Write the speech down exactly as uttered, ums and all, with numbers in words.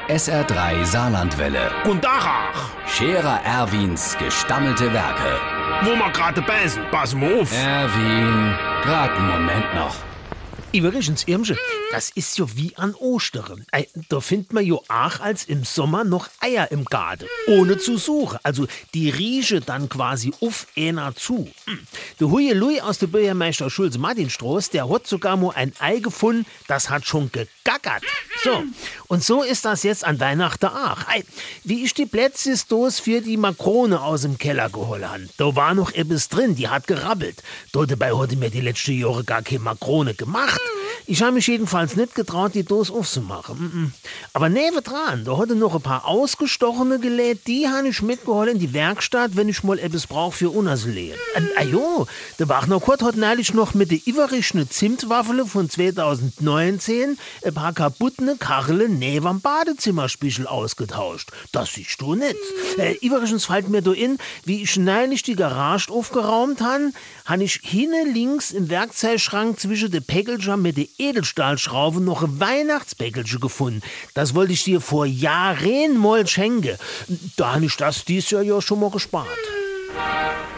S R drei Saarlandwelle. Guten Tag, ach. Scherer Erwins gestammelte Werke. Wo wir gerade beißen, pass mal auf. Erwin, grad einen Moment noch. Übrigens, Irmsche, das ist ja wie an Ostern. Ei, da findet man ja auch als im Sommer noch Eier im Garten, ohne zu suchen. Also die rieche dann quasi auf einer zu. Hm. Der Huye Louis aus der Bürgermeister Schulze-Martinstraße, der hat sogar mal ein Ei gefunden, das hat schon gegackert. So, und so ist das jetzt an Weihnachten auch. Ei, wie ich die Plätzchenstoß für die Makrone aus dem Keller geholt habe, da war noch etwas drin, die hat gerabbelt. Da dabei hatte mir die letzten Jahre gar keine Makrone gemacht. Ich habe mich jedenfalls nicht getraut, die Dose aufzumachen. Aber nebendran, da hatte noch ein paar ausgestochene gelät, die habe ich mitgeholt in die Werkstatt, wenn ich mal etwas brauche für Unerslehen. Ah jo, der Wachner Kurt hat neulich noch mit der Iverischen Zimtwaffele von zweitausendneunzehn ein paar kaputte Kacheln neben am Badezimmerspiegel ausgetauscht. Das siehst du nicht. Äh, Iverischens fällt mir da in, wie ich neulich die Garage aufgeräumt habe, habe ich hinten links im Werkzeugschrank zwischen den Päckelchen mit der Edelstahlschraube noch ein Weihnachtspäckelchen gefunden. Das wollte ich dir vor Jahren mal schenken. Da habe ich das dieses Jahr ja schon mal gespart.